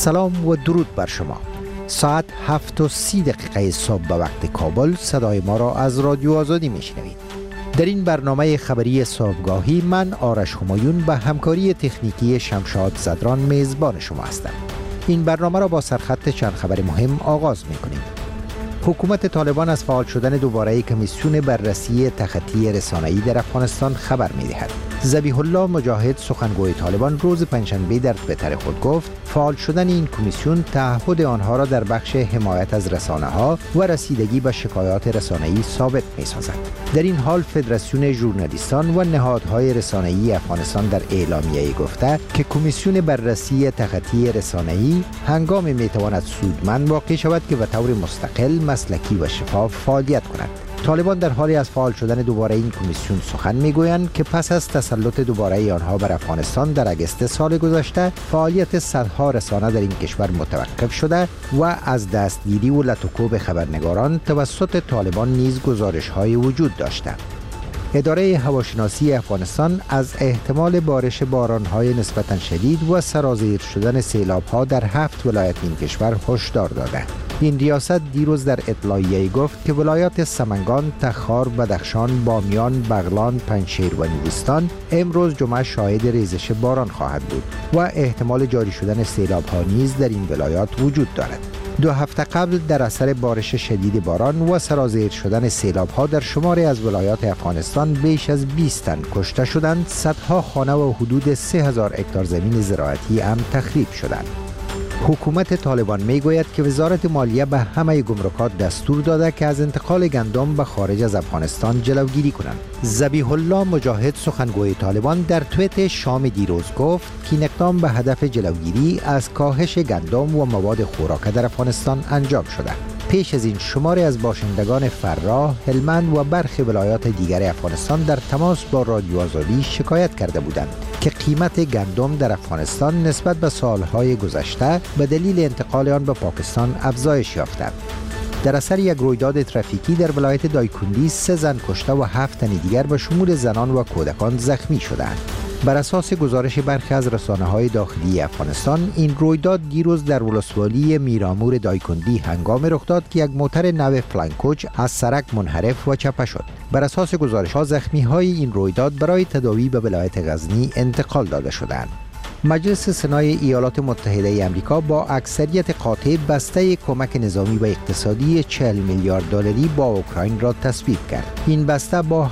سلام و درود بر شما. ساعت 7:30 صبح به وقت کابل صدای ما را از رادیو آزادی میشنوید. در این برنامه خبری صبحگاهی من آرش همایون به همکاری تکنیکی شمشاد زدران میزبان شما هستم. این برنامه را با سرخط چند خبر مهم آغاز میکنیم. حکومت طالبان از فعال شدن دوباره کمیسیون بررسی تخطی رسانه‌ای در افغانستان خبر می‌دهد. ذبیح الله مجاهد سخنگوی طالبان روز پنجشنبه در توییتر خود گفت فعال شدن این کمیسیون تعهد آنها را در بخش حمایت از رسانه‌ها و رسیدگی به شکایات رسانه‌ای ثابت می‌سازد. در این حال فدراسیون ژورنالیستان و نهادهای رسانه‌ای افغانستان در اعلامیه‌ای گفته که کمیسیون بررسی تخطی رسانه‌ای هنگامی می‌تواند سودمند واقع شود که به طور مستقل، مسلکی و شفاف فعالیت کند. طالبان در حالی از فعال شدن دوباره این کمیسیون سخن میگویند که پس از تسلط دوباره آنها بر افغانستان در اگست سال گذشته فعالیت صدها رسانه در این کشور متوقف شده و از دستگیری و لطوکوب خبرنگاران توسط طالبان نیز گزارش‌های وجود داشته. اداره هواشناسی افغانستان از احتمال بارش باران‌های نسبتاً شدید و سرازیر شدن سیلاب‌ها در 7 ولایت این کشور هشدار داده. این ریاست دیروز در اطلاعیه‌ای گفت که ولایات سمنگان، تخار، بدخشان، بامیان، بغلان، پنجشیر و نورستان امروز جمعه شاهد ریزش باران خواهد بود و احتمال جاری شدن سیلاب‌ها نیز در این ولایات وجود دارد. 2 هفته قبل در اثر بارش شدید باران و سرازیر شدن سیلاب‌ها در شماری از ولایات افغانستان بیش از 20 تن کشته شدند، صدها خانه و حدود 3000 هکتار زمین زراعتی هم تخریب شدند. حکومت طالبان میگوید که وزارت مالیه به همه گمرکات دستور داده که از انتقال گندم به خارج از افغانستان جلوگیری کنند. ذبیح الله مجاهد سخنگوی طالبان در توییت شام دیروز گفت که این اقدام به هدف جلوگیری از کاهش گندم و مواد خوراک در افغانستان انجام شده. پیش از این شماری از باشندگان فراه، هلمند و برخی ولایات دیگر افغانستان در تماس با رادیو آزادی شکایت کرده بودند که قیمت گندم در افغانستان نسبت به سالهای گذشته به دلیل انتقال آن به پاکستان افزایش یافته. در اثر یک رویداد ترافیکی در ولایت دایکندی 3 زن کشته و 7 تن دیگر به شمول زنان و کودکان زخمی شدند. بر اساس گزارش برخی از رسانه‌های داخلی افغانستان، این رویداد دیروز در ولسوالی میرامور دایکندی هنگام رخ داد که یک موتر نو فلانکوچ از سرک منحرف و چپه شد. بر اساس گزارش‌ها زخمی‌های این رویداد برای تداوی به ولایت غزنی انتقال داده شدند. مجلس سنای ایالات متحده آمریکا با اکثریت قاطع بسته کمک نظامی و اقتصادی 40 میلیارد دلاری با اوکراین را تصویب کرد. این بسته با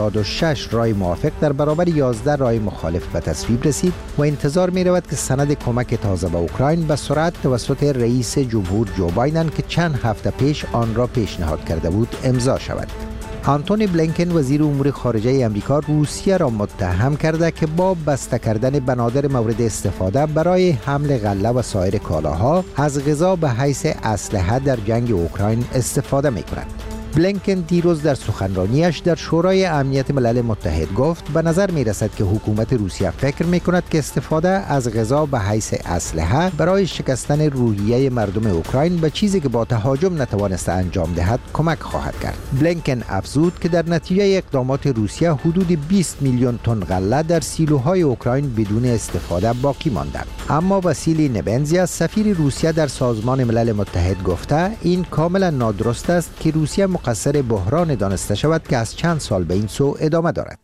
86 رای موافق در برابر 11 رای مخالف به تصویب رسید و انتظار می رود که سند کمک تازه به اوکراین به سرعت توسط رئیس جمهور جو بایدن که چند هفته پیش آن را پیشنهاد کرده بود امضا شود. آنتونی بلینکن وزیر امور خارجه آمریکا روسیه را متهم کرده که با بسته کردن بنادر مورد استفاده برای حمل غله و سایر کالاها از غذا به حیث اسلحه در جنگ اوکراین استفاده می کند. بلینکن دیروز در سخنرانیش در شورای امنیت ملل متحد گفت به نظر می رسد که حکومت روسیه فکر می کند که استفاده از غذا به حیث اسلحه برای شکستن روحیه مردم اوکراین به چیزی که با تهاجم نتوانسته انجام دهد کمک خواهد کرد. بلینکن افزود که در نتیجه اقدامات روسیه حدود 20 میلیون تن غله در سیلوهای اوکراین بدون استفاده باقی مانده. اما واسیلی نبنزیا سفیر روسیه در سازمان ملل متحد گفته این کاملا نادرست است که روسیه مقصر بحران دانسته شود که از چند سال به این سو ادامه دارد.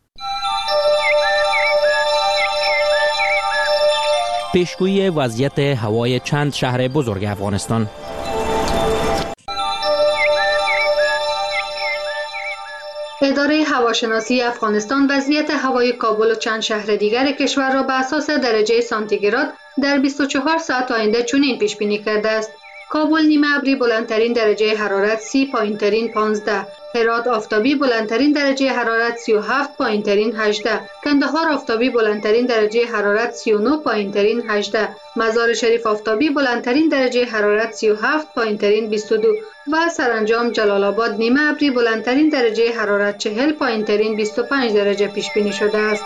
پیشگویی وضعیت هوای چند شهر بزرگ افغانستان. اداره هواشناسی افغانستان وضعیت هوای کابل و چند شهر دیگر کشور را بر اساس درجه سانتیگراد در 24 ساعت آینده چنین پیش بینی کرده است: کابل نیمه ابری بلندترین درجه حرارت 30 پایینترین 15، هرات آفتابی بلندترین درجه حرارت 37 پایینترین 18، کندهار آفتابی بلندترین درجه حرارت 39 پایینترین 18، مزار شریف آفتابی بلندترین درجه حرارت 37 پایینترین 22 و سرانجام جلال آباد نیمه ابری بلندترین درجه حرارت 40 پایینترین 25 درجه پیش بینی شده است.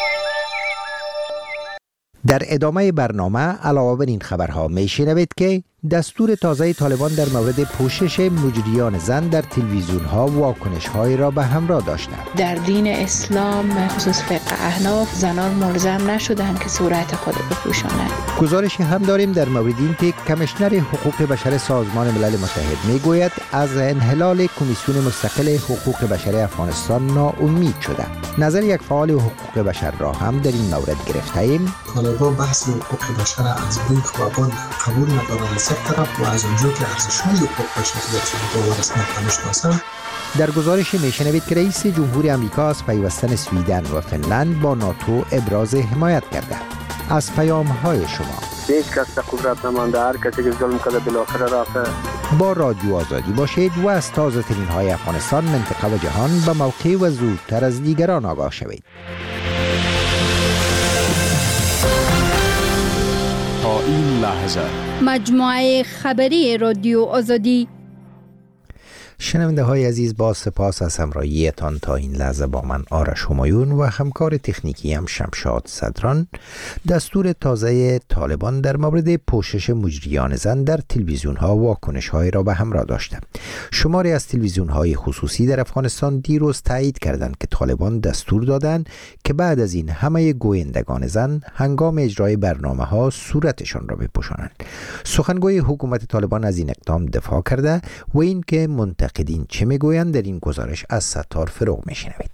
در ادامه برنامه علاوه بر این خبرها میشنوید که دستور تازه طالبان در مورد پوشش مجریان زن در تلویزیون ها واکنش های را به همراه داشته. در دین اسلام خصوص فقه احناف زنان ملزم نشدند که صورت خود بپوشانند. گزارشی هم داریم در مورد این که کمیشنر حقوق بشر سازمان ملل متحد میگوید از انحلال کمیسیون مستقل حقوق بشر افغانستان ناامید شده. نظر یک فعال حقوق بشر را هم در این مورد گرفته ایم. طالبان بحث حقوق بشر از بوی خوابان قبول ندارند از یک طرف و از اونجا که ارزش‌های حقوق بشر در طالبان رسما نمی‌شناسند. در گزارش میشنوید که رئیس جمهور آمریکا از پیوستن سویدن و فنلند با ناتو ابراز حمایت کرده. از پیام‌های شما هیچ کس در قدرت نمانده، هر کسی که ظلم کرده بالاخره رفته. با رادیو آزادی باشید و از تازه ترین های افغانستان، منطقه و جهان به موقع و زودتر از دیگران آگاه شوید. تا این لحظه مجموعه خبری رادیو آزادی. شنونده های عزیز، با سپاس از همراهیتان تا این لحظه با من آرش همایون و همکار تکنیکی هم شمشاد صدران. دستور تازه طالبان در مورد پوشش مجریان زن در تلویزیون ها واکنش های را به همراه داشته. شماری از تلویزیون های خصوصی در افغانستان دیروز تایید کردند که طالبان دستور دادند که بعد از این همه گویندگان زن هنگام اجرای برنامه ها صورتشان را بپوشانند. سخنگوی حکومت طالبان از این اقدام دفاع کرده و این که منتقدین چه میگویند در این گزارش از ستار فروغ میشنوید.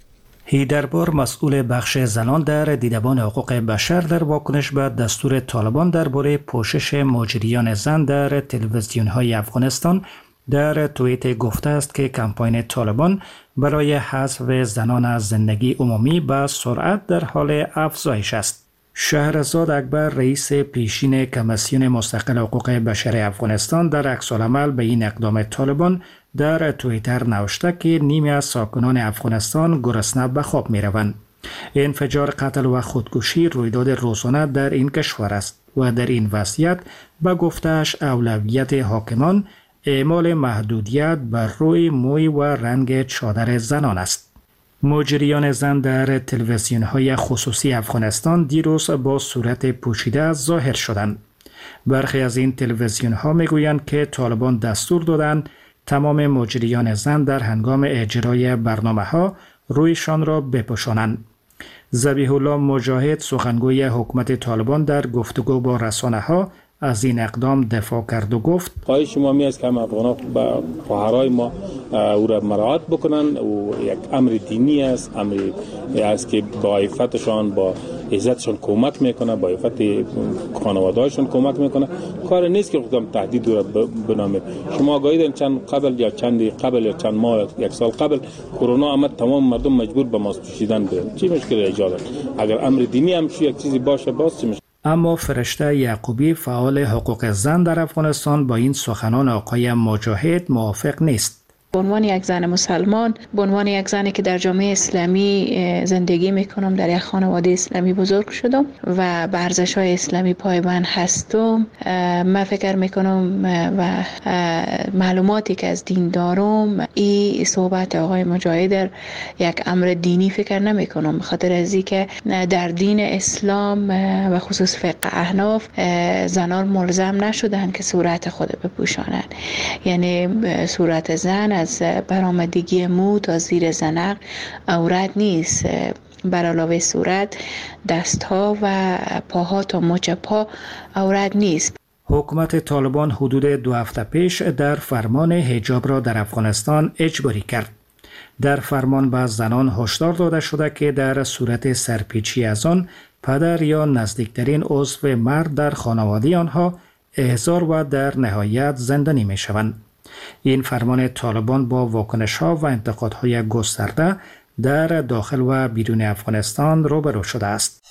هیدربار مسئول بخش زنان در دیدبان حقوق بشر در واکنش به دستور طالبان درباره پوشش مجریان زن در تلویزیون‌های افغانستان در توییت گفته است که کمپاین طالبان برای حذف زنان از زندگی عمومی به سرعت در حال افزایش است. شهرزاد اکبر، رئیس پیشین کمیسیون مستقل حقوق بشر افغانستان، در عکس‌العمل به این اقدام طالبان در توییتر نوشته که نیمی از ساکنان افغانستان گرسنه به خواب می روند. انفجار، قتل و خودکشی رویداد روزانه در این کشور است و در این وضعیت به گفته‌اش اولویت حاکمان اعمال محدودیت بر روی موی و رنگ چادر زنان است. مجریان زن در تلویزیون‌های خصوصی افغانستان دیروز با صورت پوشیده ظاهر شدند. برخی از این تلویزیون‌ها میگویند که طالبان دستور دادند تمام مجریان زن در هنگام اجرای برنامه‌ها رویشان را بپوشانند. ذبیح الله مجاهد، سخنگوی حکومت طالبان، در گفتگو با رسانه‌ها از این اقدام دفاع کرد و گفت: خواهش ما می است که افغان‌ها با خواهرای ما او را مراعات بکنن و یک امر دینی است، امری است که با عفتشان، با عزتشان کمک میکنه، با عفت خانواده‌هاشون کمک میکنه. کار نیست که خودم تهدید را بنامید. شما آگاهید چند قبل یا چند ماه، یک سال قبل کرونا آمد، تمام مردم مجبور به ماسک پوشیدن بودند. چی مشکل ایجاد است؟ اگر امر دینی هم یک چیزی باشه، باز چی مشکل؟ اما فرشته یعقوبی، فعال حقوق زن در افغانستان، با این سخنان آقای مجاهد موافق نیست. به عنوان یک زن مسلمان، به عنوان یک زنی که در جامعه اسلامی زندگی میکنم، در یک خانواده اسلامی بزرگ شدم و به ارزش‌های اسلامی پایبند هستم، من فکر میکنم و معلوماتی که از دین دارم، این صحبت آقای مجاهد یک امر دینی فکر نمیکنم، به خاطر از اینکه در دین اسلام و خصوص فقه احناف زنان ملزم نشدند که صورت خود بپوشانند. یعنی صورت زن از برآمدگی مو تا زیر زنق عورت نیست. بر علاوه صورت، دستها و پاها تا مچ پا عورت نیست. حکومت طالبان حدود 2 هفته پیش در فرمان حجاب را در افغانستان اجباری کرد. در فرمان به زنان هشدار داده شده که در صورت سرپیچی از آن، پدر یا نزدیکترین عضو مرد در خانواده آنها احضار و در نهایت زندانی می شوند. این فرمان طالبان با واکنش‌ها و انتقادهای گسترده در داخل و بیرون افغانستان روبرو شده است.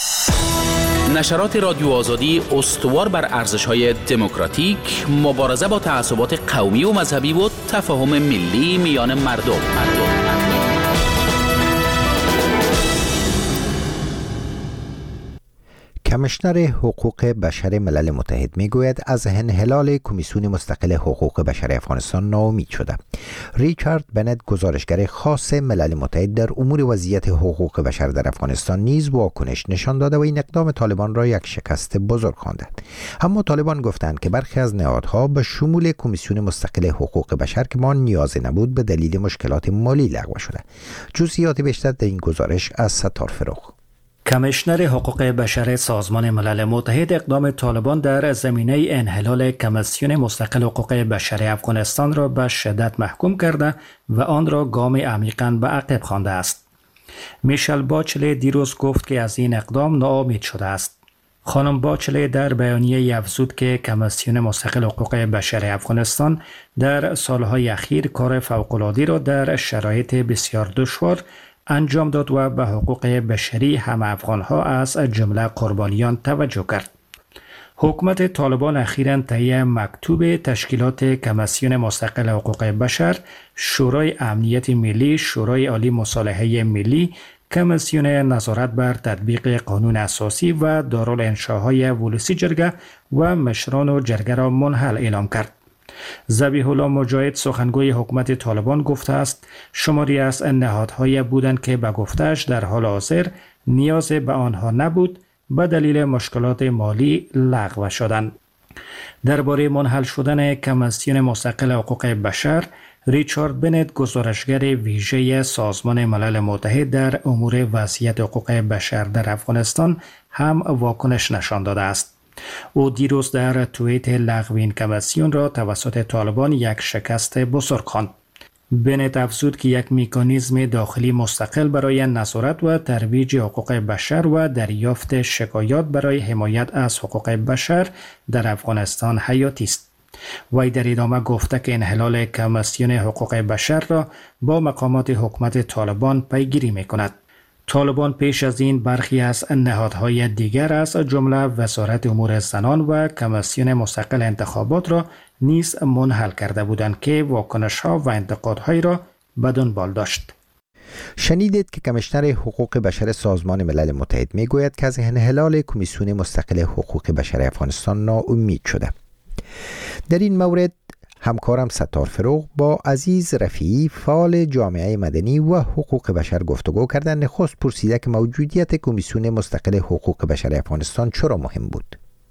نشرات رادیو آزادی استوار بر ارزش‌های دموکراتیک، مبارزه با تعصبات قومی و مذهبی و تفاهم ملی میان مردم. کمیشنر حقوق بشر ملل متحد میگوید از انحلال کمیسیون مستقل حقوق بشر افغانستان ناامید شده. ریچارد بنت، گزارشگر خاص ملل متحد در امور وضعیت حقوق بشر در افغانستان، نیز واکنش نشان داده و این اقدام طالبان را یک شکست بزرگ خوانده. اما طالبان گفتند که برخی از نهادها به شمول کمیسیون مستقل حقوق بشر که ما نیاز نبود به دلیل مشکلات مالی لغو شده. جزئیات بیشتر در این گزارش از ستار فروغ. کمیشنر حقوق بشر سازمان ملل متحد اقدام طالبان در زمینه انحلال کمیسیون مستقل حقوق بشر افغانستان را به شدت محکوم کرده و آن را گام عمیقاً به عقب خوانده است. میشل باچله دیروز گفت که از این اقدام ناامید شده است. خانم باچله در بیانیه افزود که کمیسیون مستقل حقوق بشر افغانستان در سالهای اخیر کار فوق‌العاده را در شرایط بسیار دشوار انجام داد و به حقوق بشری همه افغانها از جمله قربانیان توجه کرد. حکومت طالبان اخیراً طی مکتوب تشکیلات کمیسیون مستقل حقوق بشر، شورای امنیت ملی، شورای عالی مصالحه ملی، کمیسیون نظارت بر تطبیق قانون اساسی و دارالانشاهای ولسی جرگه و مشران و جرگه را منحل اعلام کرد. ذبیح الله مجاهد، سخنگوی حکومت طالبان، گفته است شماری از نهادهای بودند که به گفته‌اش در حال حاضر نیاز به آنها نبود به دلیل مشکلات مالی لغو شدند. درباره منحل شدن کمیسیون مستقل حقوق بشر، ریچارد بنت، گزارشگر ویژه سازمان ملل متحد در امور وضعیت حقوق بشر در افغانستان، هم واکنش نشان داده است. او دیروز در توییت لغو این کمیسیون را توسط طالبان یک شکست بزرگ خواند. بنت افزود که یک مکانیزم داخلی مستقل برای نظارت و ترویج حقوق بشر و دریافت شکایات برای حمایت از حقوق بشر در افغانستان حیاتی است. وی در ادامه گفته که انحلال کمیسیون حقوق بشر را با مقامات حکومت طالبان پیگیری می‌کند. طالبان پیش از این برخی از نهادهای دیگر از جمله وزارت امور زنان و کمیسیون مستقل انتخابات را نیز منحل کرده بودند که واکنش‌ها و انتقادهایی را به دنبال داشت. شنیدید که کمیشنر حقوق بشر سازمان ملل متحد میگوید که از انحلال کمیسیون مستقل حقوق بشر افغانستان ناامید شده. در این مورد همکارم ستار فروغ با عزیز رفیعی، فعال جامعه مدنی و حقوق بشر گفتگو کردند. نخست پرسیده که موجودیت کمیسیون مستقل حقوق بشر افغانستان چرا مهم بود؟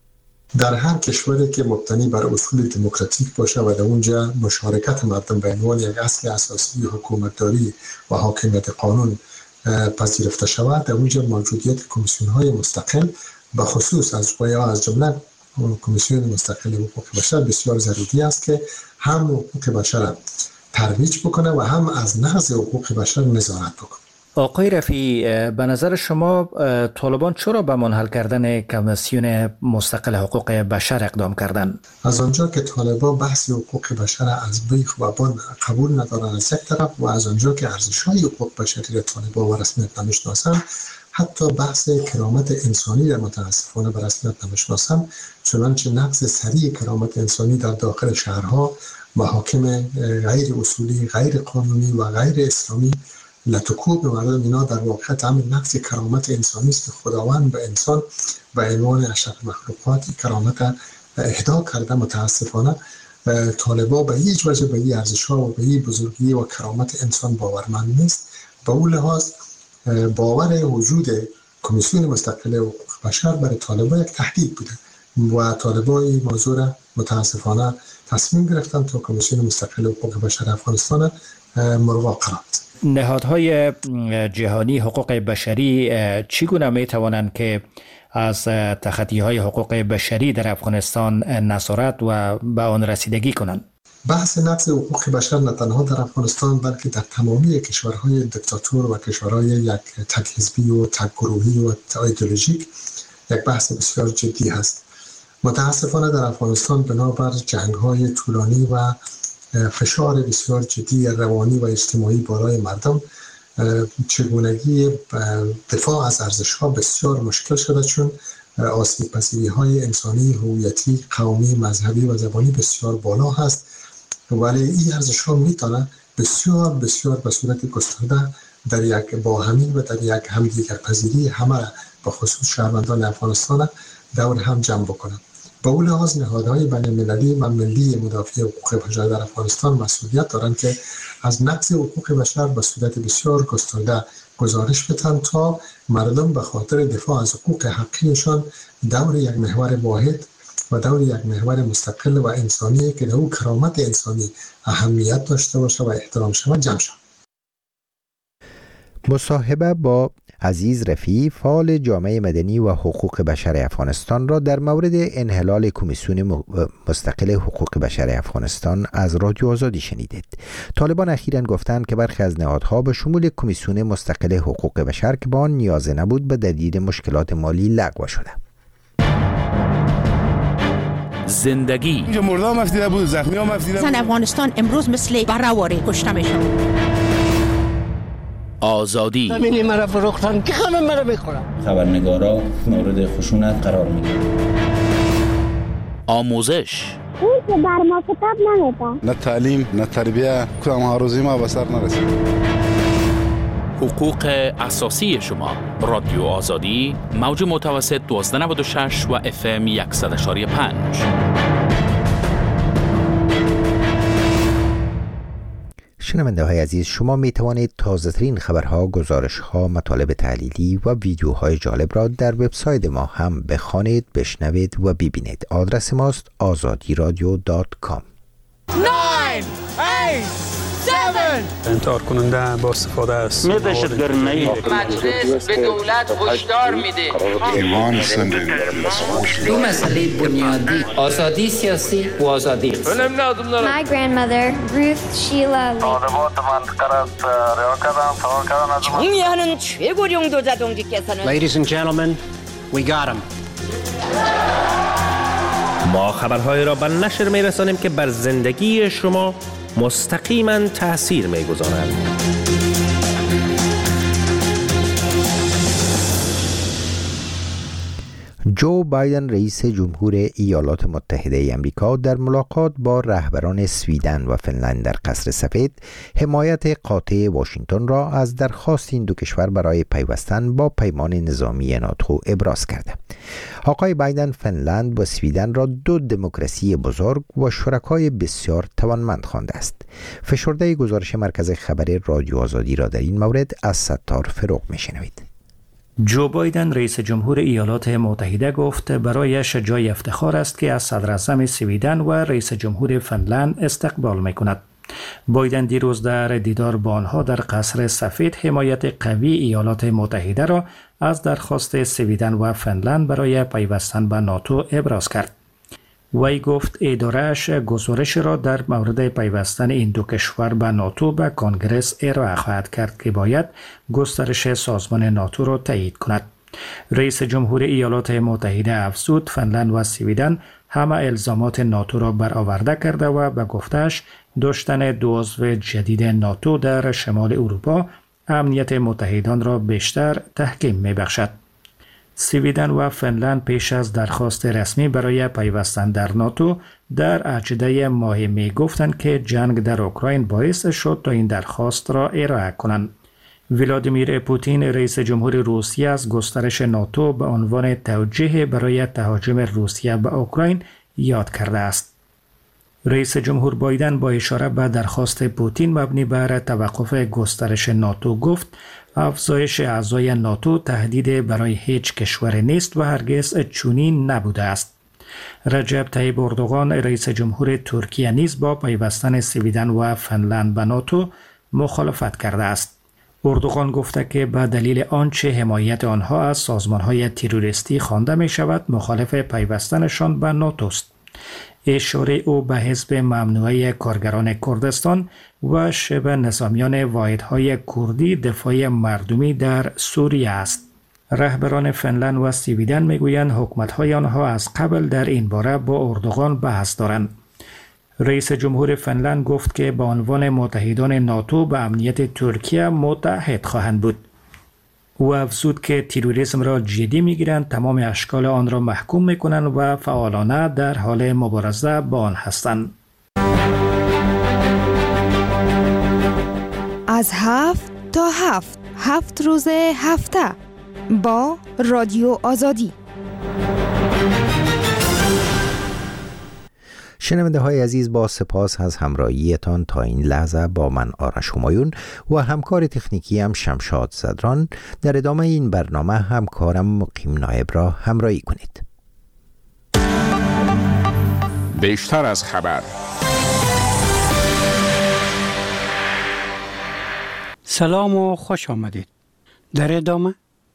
در هر کشوری که مبتنی بر اصول دموکراتیک باشه و در اونجا مشارکت مردم به عنوان یک اصل اساسی حکومتداری و حاکمیت قانون پذیرفته شود، در اونجا موجودیت کمیسیون‌های مستقل به خصوص از جمله کمیسیون مستقل حقوق بشر بسیار ضروری است که هم حقوق بشر ترویج بکنه و هم از نقض حقوق بشر نظارت بکنه. آقای رفیعی، به نظر شما طالبان چرا به منحل کردن کمیسیون مستقل حقوق بشر اقدام کردند؟ از آنجا که طالبان بحث حقوق بشر از بیخ و بن قبول ندارند از یک طرف، و از آنجا که ارزش‌های حقوق بشری را طالبان و رسمیت نمی‌شناسند، حتی بحث کرامت انسانی را متاسفانه به رسمیت نمی‌شناسند، چنانچه نقض سریع کرامت انسانی در داخل شهرها، محاکم غیر اصولی، غیر قانونی و غیر اسلامی لطکوب مردم، اینا در واقع همین نقض کرامت انسانی است که خداوند به انسان به عنوان اشرف مخلوقات کرامت اهدا کرده. متاسفانه طالبان به هیچ وجه به این ارزش‌ها و به این بزرگی و کرامت انسان باورمند نیست. به اون لحاظ باور وجود کمیسیون مستقل حقوق بشر برای طالبان یک تهدید بوده و طالبان این موضوع را متاسفانه تصمیم گرفتن تا کمیسیون مستقل حقوق بشر افغانستان ملغا قرار دهند. نهادهای جهانی حقوق بشری چگونه می توانند که از تخطی‌های حقوق بشری در افغانستان نظارت و به آن رسیدگی کنند؟ بحث نقض حقوق بشر نه تنها در افغانستان بلکه در تمامی کشورهای دیکتاتور و کشورهای یک تک حزبی و تک گروهی و ایدئولوژیک یک بحث بسیار جدی است. متاسفانه در افغانستان بنابر جنگ‌های طولانی و فشار بسیار جدی روانی و اجتماعی بالای مردم، چگونگی دفاع از ارزش‌ها بسیار مشکل شده، چون آسیب‌پذیری‌های انسانی، هویتی، قومی، مذهبی و زبانی بسیار بالا هست، ولی این ارزش‌ها میتونه بسیار بسیار به صورت گسترده در یک باهمی و در یک همدیگر پذیری همه به خصوص شهروندان افغانستان دور هم جمع بکنند. به اون لحاظ نهادهای بین‌المللی و ملی مدافع حقوق بشر در افغانستان مسئولیت دارند که از نقض حقوق بشر به صورت بسیار گسترده گزارش بدن تا مردم به خاطر دفاع از حقوق حقیقیشان دور یک محور واحد و دور یک محور مستقل و انسانی که در او کرامت انسانی اهمیت داشته باشه و احترام شود جمع شود. مصاحبه با عزیز رفیعی فعال جامعه مدنی و حقوق بشر افغانستان را در مورد انحلال کمیسیون مستقل حقوق بشر افغانستان از رادیو آزادی شنیدید. طالبان اخیراً گفتند که برخی از نهادها به شمول کمیسیون مستقل حقوق بشر که به آن نیاز نبود به دلیل مشکلات مالی لغو شده. زندگی اینجا مردم مفتیده بود، زخمی ها مفتیده بود. افغانستان امروز مثل برآوری کشته میشن. آزادی زمینی مرا فروختن که همه مرا میخورن. خبرنگارا مورد خشونت قرار میگیرن. آموزش اون که بر ما کتاب نمیده. نه تعلیم نه تربیه کدام ها روزی ما به سر نرسید. حقوق اساسی شما. رادیو آزادی موج متوسط 1296 و FM 100.5. شنونده های عزیز، شما می توانید تازه ترین خبرها، گزارش ها، مطالب تحلیلی و ویدیوهای جالب را در وبسایت ما هم بخوانید، بشنوید و ببینید. آدرس ماست azadiradio.com. 9 8 7 انتحار کننده با استفاده از مجلس به دولت هشدار میده. ایمان زندگی دو مسئله بنیادی، آزادی سیاسی و آزادی اقتصادی. My grandmother Ruth Sheila 정의하는 최고령 도자동지께서는 Ladies and gentlemen, we got him. ما خبرهای را به نشر می‌رسانیم که بر زندگی شما مستقیما تأثیر می‌گذارند. جو بایدن رئیس جمهور ایالات متحده آمریکا در ملاقات با رهبران سویدن و فنلند در قصر سفید حمایت قاطع واشنگتن را از درخواست این دو کشور برای پیوستن با پیمان نظامی ناتو ابراز کرده. آقای بایدن فنلند و سویدن را دو دموکراسی بزرگ و شرکای بسیار توانمند خوانده است. فشرده گزارش مرکز خبر رادیو آزادی را در این مورد از ستار فروغ میشنوید. جو بایدن رئیس جمهور ایالات متحده گفت برایش جای افتخار است که از صدر اعظم سویدن و رئیس جمهور فنلند استقبال میکند. بایدن دیروز در دیدار با آنها در قصر سفید حمایت قوی ایالات متحده را از درخواست سویدن و فنلند برای پیوستن به ناتو ابراز کرد. وی گفت اداره‌اش گزارش را در مورد پیوستن این دو کشور به ناتو به کنگرس ارائه خواهد کرد که باید گسترش سازمان ناتو را تایید کند. رئیس جمهور ایالات متحده افزود فنلند و سویدن همه الزامات ناتو را برآورده کرده و به گفتش داشتن دو عضو جدید ناتو در شمال اروپا امنیت متحدان را بیشتر تحکیم می‌بخشد. سویدن و فنلند پیش از درخواست رسمی برای پیوستن در ناتو در عجده ماه می گفتند که جنگ در اوکراین باعث شد تا این درخواست را ارائه کنند. ولادیمیر پوتین رئیس جمهور روسیه از گسترش ناتو به عنوان توجیه برای تهاجم روسیه به اوکراین یاد کرده است. رئیس جمهور بایدن با اشاره به درخواست پوتین مبنی بر توقف گسترش ناتو گفت افزایش اعضای ناتو تهدید برای هیچ کشور نیست و هرگز چنین نبوده است. رجب طیب اردوغان رئیس جمهور ترکیه نیز با پیوستن سویدن و فنلند به ناتو مخالفت کرده است. اردوغان گفته که به دلیل آنچه حمایت آنها از سازمان‌های تروریستی خوانده می شود مخالف پیوستنشان به ناتو است. اشاره او به حزب ممنوعه کارگران کردستان و شبه نظامیان واحدهای کردی دفاع مردمی در سوریه است. رهبران فنلند و سویدن میگویند حکومت‌های آنها از قبل در این باره با اردوغان بحث دارند. رئیس جمهور فنلند گفت که به عنوان متحدان ناتو به امنیت ترکیه متحد خواهند بود. او افزود که تروریسم را جدی میگیرند، تمام اشکال آن را محکوم میکنند و فعالانه در حال مبارزه با آن هستند. از 7 تا 7 روز هفته با رادیو آزادی. شنونده های عزیز، با سپاس از همراهیتان تا این لحظه با من آرش همایون و همکار تکنیکی هم شمشاد زدران. در ادامه این برنامه همکارم مقیم نایب را همراهی کنید. بیشتر از خبر. سلام و خوش آمدید. در ادامه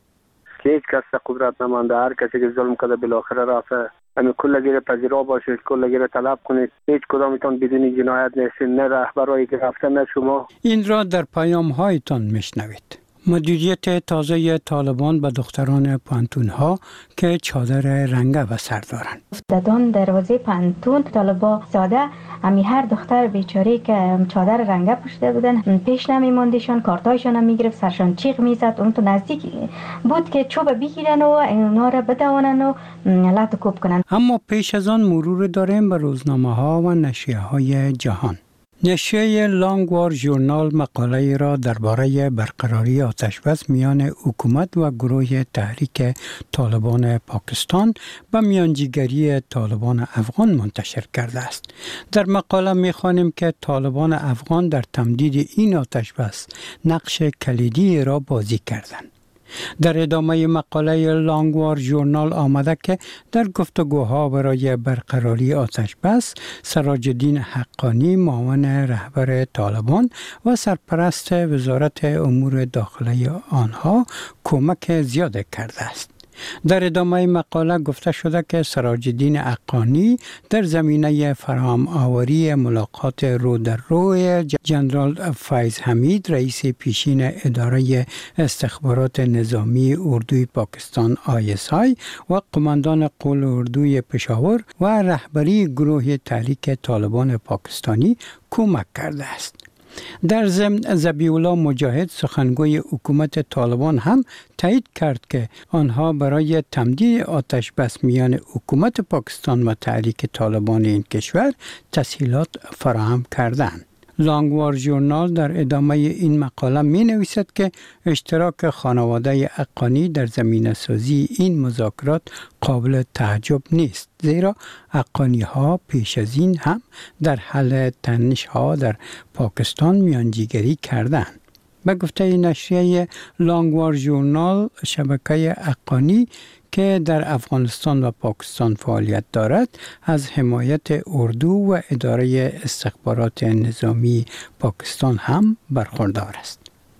هیچ کس قدرت نمانده، هر کسی که ظلم کرده بالاخره رفته. همین کلگی را پذیرا باشید، کلگی را طلب کنید. هیچ کدامتان بدون جنایت نیستید، نه رهبرایی که رفته نه شما. این را در پیام هایتان میشنوید. مدیریت تازه طالبان به دختران پانتون که چادر رنگه به سر دارند. دادن دروازه پانتون طالبا ساده امی هر دختر بیچاره که چادر رنگه پوشیده بودن پیش نمیموندشان، کارتایشان هم میگرفت، سرشان چیغ میزد. اون تو نزدیک بود که چوب بگیرن و اونا را بدوانن و لط کوب کنن. اما پیش از آن مرور داریم به روزنامه ها و نشریه های جهان. نشریه لانگوار ژورنال مقاله را درباره برقراری آتش‌بس میان حکومت و گروه تحریک طالبان پاکستان و میانجیگری طالبان افغان منتشر کرده است. در مقاله می‌خوانیم که طالبان افغان در تمدید این آتش‌بس نقش کلیدی را بازی کردند. در ادامه مقاله لانگوار ژورنال آمده که در گفتگوها برای برقراری آتش‌بس سراج الدین حقانی معاون رهبر طالبان و سرپرست وزارت امور داخلی آنها کمک زیاد کرده است. در ادامه مقاله گفته شده که سراج الدین حقانی در زمینه فراهم آوری ملاقات رو در روی جنرال فیض حمید رئیس پیشین اداره استخبارات نظامی اردوی پاکستان ISI و قماندان قول اردوی پشاور و رهبری گروه تحریک طالبان پاکستانی کمک کرده است. در ضمن ذبیح الله مجاهد سخنگوی حکومت طالبان هم تایید کرد که آنها برای تمدید آتش بس میان حکومت پاکستان و تحریک طالبان این کشور تسهیلات فراهم کردند. لانگوار ژورنال در ادامه این مقاله می نویسد که اشتراک خانواده حقانی در زمینه سازی این مذاکرات قابل تعجب نیست، زیرا حقانی ها پیش از این هم در حل تنش ها در پاکستان میانجیگری کردند. به گفته نشریه لانگوار ژورنال، شبکه حقانی که در افغانستان و پاکستان فعالیت دارد از حمایت اردو و اداره استخبارات نظامی پاکستان هم برخوردار است.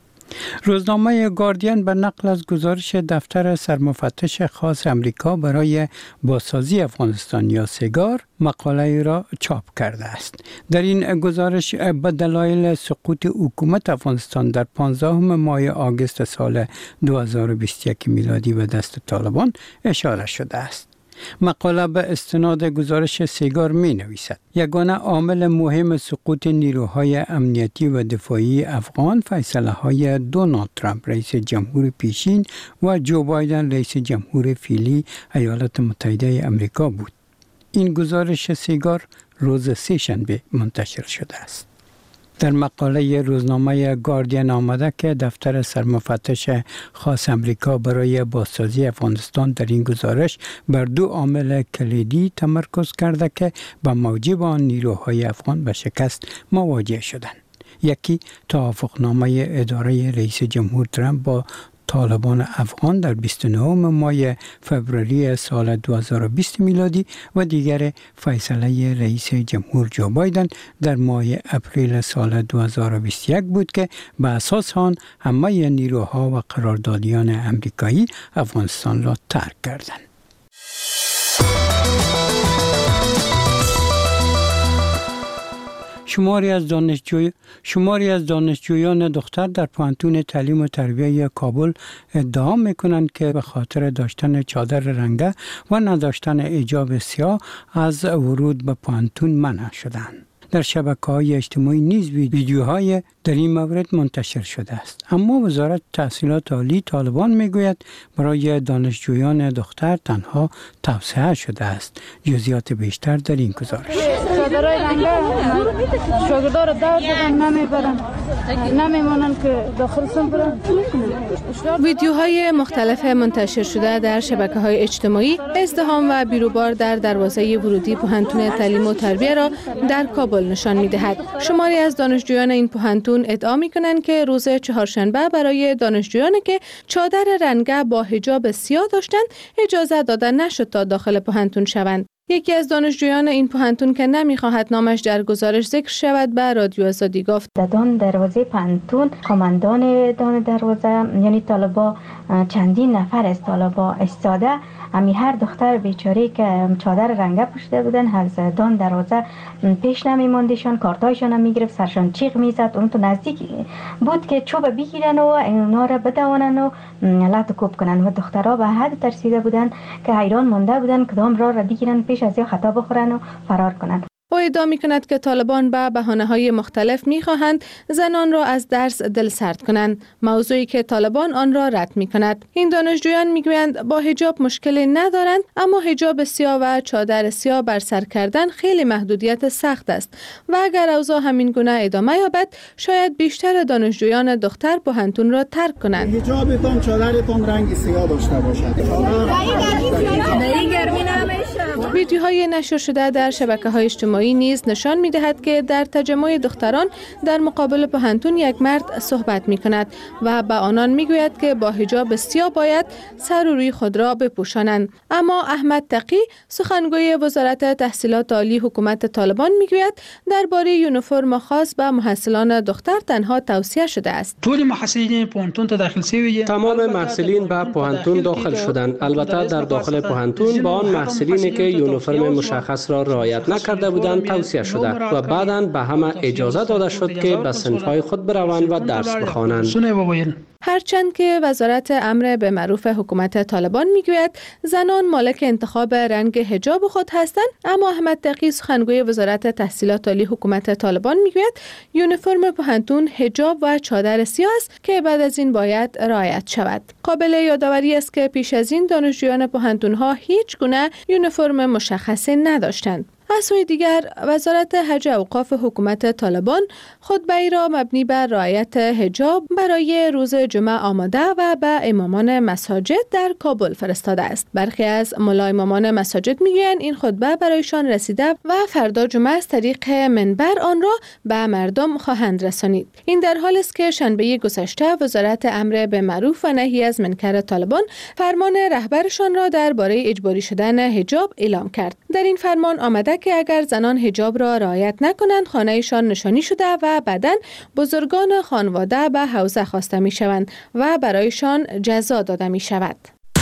روزنامه گاردین به نقل از گزارش دفتر سرمفتش خاص امریکا برای بازسازی افغانستان یا سگار مقاله را چاپ کرده است. در این گزارش به دلایل سقوط حکومت افغانستان در 15 ماه آگوست سال 2021 میلادی به دست طالبان اشاره شده است. مقاله به استناد گزارش سگار می نویسد: یگانه عامل مهم سقوط نیروهای امنیتی و دفاعی افغان فیصله های دونالد ترامپ رئیس جمهور پیشین و جو بایدن رئیس جمهور فعلی ایالات متحده آمریکا بود. این گزارش سگار روز سه‌شنبه منتشر شده است. در مقاله روزنامه گاردین آمده که دفتر سرمفتش خاص امریکا برای بازسازی افغانستان در این گزارش بر دو عامل کلیدی تمرکز کرده که به موجب آن نیروهای افغان به شکست مواجه شدند. یکی توافقنامه اداره رئیس جمهور ترامپ با طالبان افغان در 29 ماه فوریه سال 2020 میلادی و دیگر فیصله رئیس جمهور جو بایدن در ماه اپریل سال 2021 بود که به اساس آن همه نیروها و قراردادیان امریکایی افغانستان را ترک کردند. شماری از دانشجویان دختر در پانتون تعلیم و تربیه کابل ادعا میکنند که به خاطر داشتن چادر رنگه و نداشتن حجاب سیاه از ورود به پانتون منع شدند. در شبکه‌های اجتماعی نیز ویدیوهای در این مورد منتشر شده است. اما وزارت تحصیلات عالی طالبان میگوید برای دانشجویان دختر تنها توسعه شده است. جزئیات بیشتر در این گزارش. چادر دخترای رنگه شاگردا رو دعوت دادن نمیبرن، نمیمونن که داخلشون برن. ویدیوهای مختلف منتشر شده در شبکه‌های اجتماعی ازدحام و بیروبار در دروازه ورودی پوهنتون تعلیم و تربیه را در کابل نشان می‌دهد. شماری از دانشجویان این پوهنتون ادعا می‌کنند که روز چهارشنبه برای دانشجویانی که چادر رنگه با حجاب سیاه داشتند اجازه داده نشد تا داخل پوهنتون شوند. یکی از دانشجویان این پوهنتون که نمی‌خواهد نامش در گزارش ذکر شود به رادیو آزادی گفت: دان دروازه پوهنتون قماندان دان دروازه یعنی طالبا چندین نفر از طالبا ایستاده، امی هر دختر بیچاره که چادر رنگه پوشیده بودن از دان دروازه پیش نمیموندشان، کارتایشان هم میگرفت، سرشان چیغ میزد. اون تو نزدیک بود که چوب بگیرن و اونا را بدوانن و لط کوب کنن و دخترها به حد ترسیده بودن که حیران مانده بودن کدام راه را بگیرن پیش از یا خطا بخورن و فرار کنن. او ادعا می‌کند که طالبان به بهانه‌های مختلف می‌خواهند زنان را از درس دلسرد کنند، موضوعی که طالبان آن را رد می‌کند. این دانشجویان می‌گویند با حجاب مشکلی ندارند، اما حجاب سیاه و چادر سیاه بر سر کردن خیلی محدودیت سخت است و اگر اوضاع همین گونه ادامه یابد شاید بیشتر دانشجویان دختر پوهنتون را ترک کنند. حجابتون چادرتون رنگ سیاه داشته باشد. ویدیوهای نشر شده در شبکه‌های اجتماعی نیز نشان می‌دهد که در تجمع دختران در مقابل پوهنتون یک مرد صحبت می‌کند و به آنان می‌گوید که با حجاب سیاه باید سر و روی خود را بپوشانند. اما احمد تقی سخنگوی وزارت تحصیلات عالی حکومت طالبان می‌گوید درباره یونیفرم خاص به محصلان دختر تنها توصیه شده است. طول محصلین پوهنتون داخل شوی تمام محصلین به پوهنتون داخل شدند. البته در داخل پوهنتون با آن محصلینی که یونیفرم مشخص را رعایت نکرده بودند توصیه شده و بعداً به همه اجازه داده شد که به صنف‌های خود بروند و درس بخوانند. هرچند که وزارت امر به معروف حکومت طالبان میگوید زنان مالک انتخاب رنگ حجاب خود هستند، اما احمد تقی سخنگوی وزارت تحصیلات عالی حکومت طالبان میگوید یونیفرم پوهنتون حجاب و چادر سیاه است که بعد از این باید رعایت شود. قابل یادآوری است که پیش از این دانشجویان پوهنتون‌ها هیچ گونه یونیفرم مشخصی نداشتند. از سوی دیگر وزارت حج اوقاف حکومت طالبان خطبه‌ای را مبنی بر رعایت حجاب برای روز جمعه آماده و به امامان مساجد در کابل فرستاده است. برخی از ملا امامان مساجد میگویند این خطبه برایشان رسیده و فردا جمعه از طریق منبر آن را به مردم خواهند رسانید. این در حالی است که شنبه گذشته وزارت امر به معروف و نهی از منکر طالبان فرمان رهبرشان را درباره اجباری شدن حجاب اعلام کرد. در این فرمان آمده که اگر زنان حجاب را رعایت نکنند خانه‌شان نشانی شده و بعداً بزرگان خانواده به حوزه خواسته می شوند و برایشان جزا داده می شود.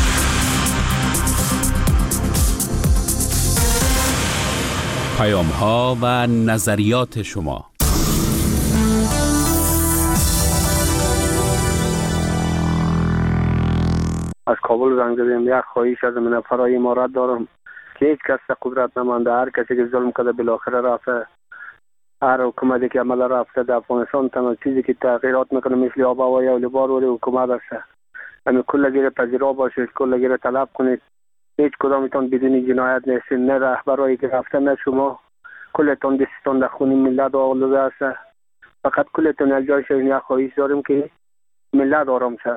پیام‌ها و نظریات شما. از کابل زنگ زدیم. یک خواهش از من فرای امارات دارم که هیچ کس قدرت نمانده، هر کسی که ظلم کرده بالاخره رفته، هر حکومتی که عمل رفته در افغانستان تنها چیزی که تغییرات میکنه مثل آب و هوای اولبار ولی حکومت است. همین کلگی پذیرا باشید، کلگی طلب کنید. هیچ کدامتان بدون جنایت نیستید، نه رهبرایی که رفته نه شما. کلتون دستتون در خون ملت آلوده است. فقط کلتون از جای شدید. یک خواهش داریم که ملت آرام شه.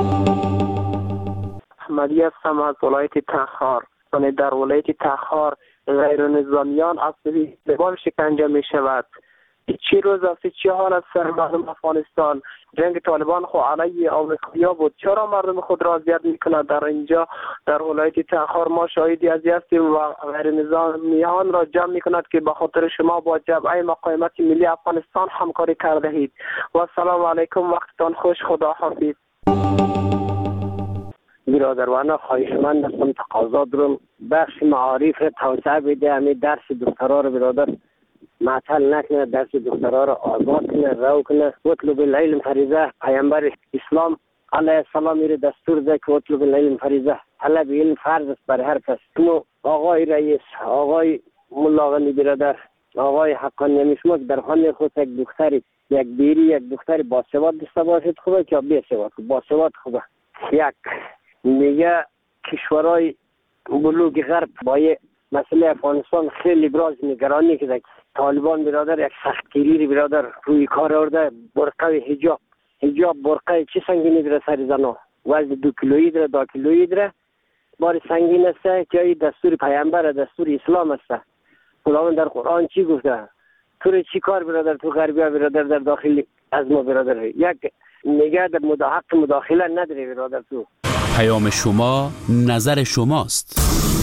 احمدی هستم از ولایت تخار. در ولایت تخار غیر نظامیان اصلی زبان شکنجه می شود. چی روز است، چی حال است مردم افغانستان؟ جنگ طالبان خو علیه آمریکا بود، چرا مردم خود را اذیت میکنند؟ در اینجا در ولایت تخار ما شاهدی از هستیم و غیر نظامیان را جمع میکند که به خاطر شما با جبهه مقاومت ملی افغانستان همکاری کرده اید. و السلام علیکم، وقتتان خوش، خدا حافظ. برادران خواهشمند هستم، تقاضا دارم بخش معارف را توسعه بده. همین درس دخترها رو برادر معطل نکنه، درس دخترها رو آزاد کنه، رو کنه. اطلب العلم فریضه، پیامبر اسلام علیه السلام میره دستور ده که اطلب العلم فریضه، طلب علم فرض است بر هر کس. آقای رئیس، آقای ملاغنی برادر، آقای حقانی میشما که در خانه خود یک دختری، یک بیری، یک دختری باسواد داشته باشد خوبه که بی‌سواد؟ باسواد خوبه. یک دیگه کشورهای بلوک غرب با مسئله افغانستان خیلی براز نگرانی که طالبان برادر یک سختگیری برادر روی کار آورده. برقه و حجاب برقه چه سنگینی داره سر زنا، وزن 2 کیلویی داره، 2 کیلویی داره، بار سنگین است که این دستور پیامبر، دستور اسلام است. خداوند در قرآن چی گفته؟ تو چی کار برادر؟ تو غربی ها برادر در داخل از ما برادر یک نگاه در حق مداخله نداری برادر. تو پیام شما نظر شماست.